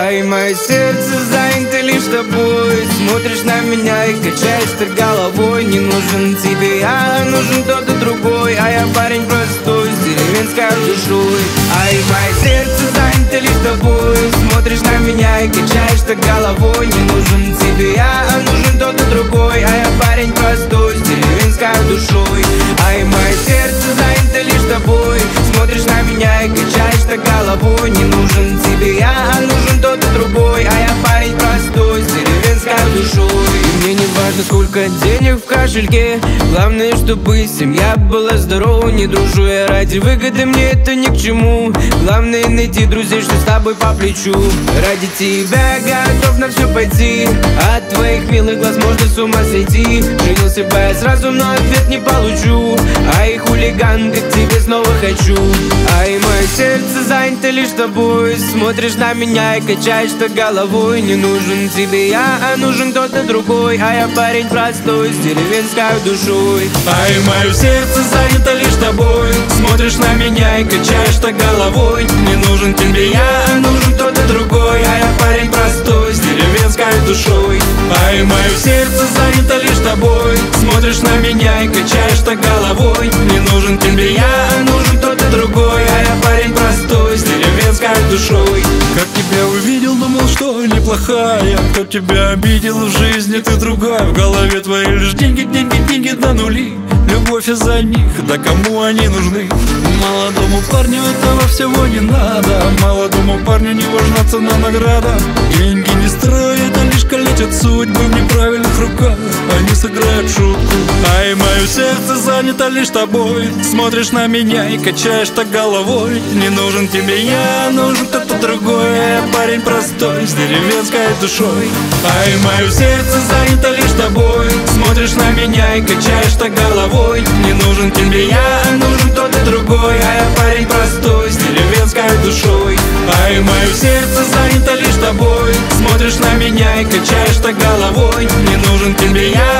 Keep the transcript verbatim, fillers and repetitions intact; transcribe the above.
Ай, мое сердце занято лишь тобой. Смотришь на меня и качаешь ты головой. Не нужен тебе я, нужен кто-то другой. А я парень простой, с деревенской душой. Ай, мое сердце занято лишь тобой. Смотришь на меня и качаешь ты головой. Не нужен тебе я, а нужен кто-то другой. А я парень простой, с деревенской душой. Ай, мое сердце занято лишь тобой. Смотришь на меня и качаешь ты головой. Не нужен тебе я, а нужен кто-то другой. А я парень простой, с деревенской душой. И мне не важно, сколько денег в кошельке. Главное, чтобы семья была здорова. Не дружу я ради выгоды, мне это ни к чему. Главное найти друзей, что с тобой по плечу. Ради тебя готов на все пойти. От твоих милых глаз можно с ума сойти. Женился бы я сразу, но ответ не получу. Ай, хулиган, как тебе снова хочу. Ай, мое сердце занято лишь тобой. Смотришь на меня и качаешь ты головой. Не нужен тебе я, а нужен кто-то другой. А я парень простой, с деревенской душой. Ай, мое сердце занято лишь тобой. Смотришь на меня и качаешь ты головой. Не нужен тебе я, а нужен кто-то другой. А я парень простой, с деревенской душой. Ай, мое сердце занято лишь тобой. Смотришь на меня и качаешь ты головой. Не нужен тебе я, а нужен кто-то другой. А я парень простой, с деревенской душой. Как тебя увидел, думал, что неплохая. Кто тебя обидел, в жизни ты другая. В голове твои лишь деньги, деньги, деньги до нули. Любовь из-за них, да кому они нужны? Молодому парню этого всего не надо. Молодому парню не важна цена награда. Деньги не строят, а лишь калечат судьбы. В неправильных руках они сыграют шутку. Ай, мое сердце занято лишь тобой. Смотришь на меня и качаешь так головой. Не нужен тебе я, нужен кто-то другой. А я парень простой, с деревенской душой. Ай, мое сердце занято лишь тобой. Смотришь на меня и качаешь так головой. Не нужен тебе я, а нужен кто-то другой. А я парень простой, с деревенской душой. Ай, мое сердце занято лишь тобой. Смотришь на меня и качаешь так головой. Не нужен тебе я,